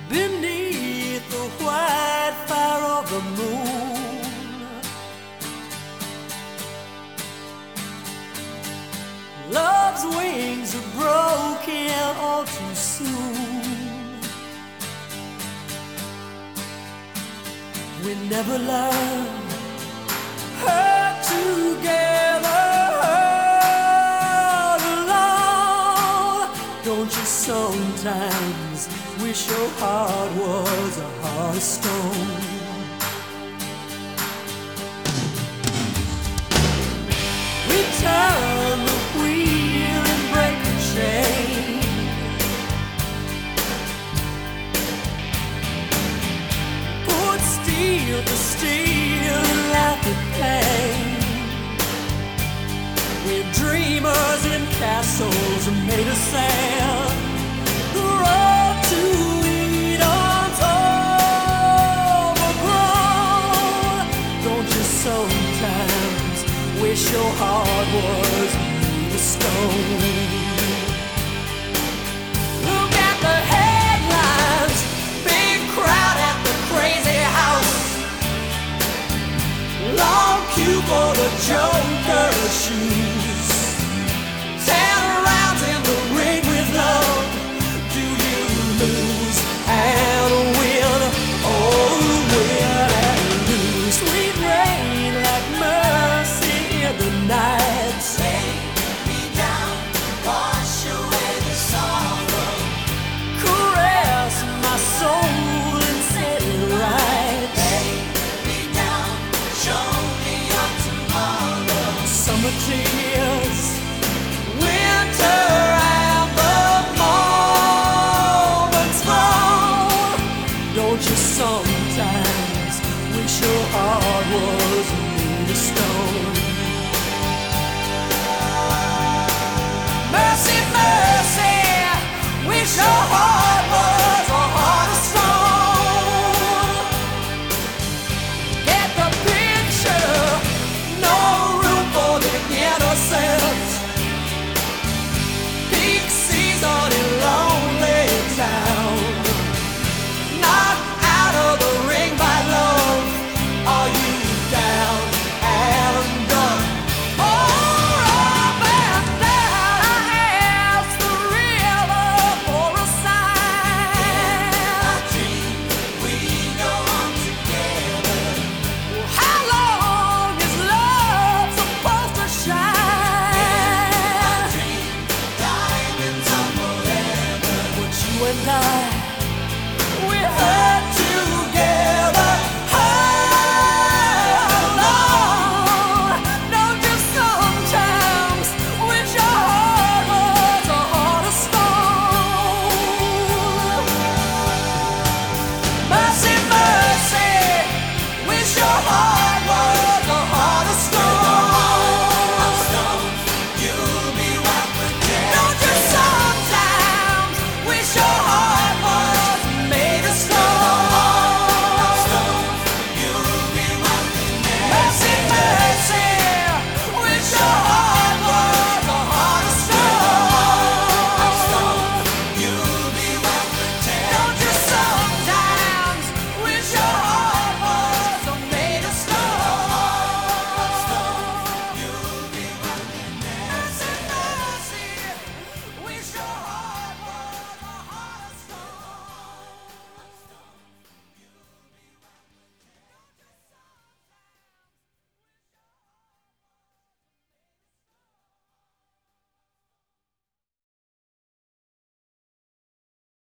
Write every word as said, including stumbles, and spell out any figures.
beneath the white fire of the moon. Love's wings are broken all too soon. We never learned her together, hurt alone. Don't you sometimes wish your heart was a heart of stone? We turn the wheel and break the chain. Put steel to steel and laugh at pain. We're dreamers in castles made of sand. The road to Eden's overgrown. Don't you sometimes wish your heart was made of stone? Look at the headlines, big crowd at the crazy house, long queue for the Joker's shoes, ten rounds in the ring with love. Do you lose and win? Oh, win and lose. Sweet rain like mercy in the night. Lay me down, wash away the sorrow. Caress my soul and set it right. Lay me down, show me your tomorrow. Summer tea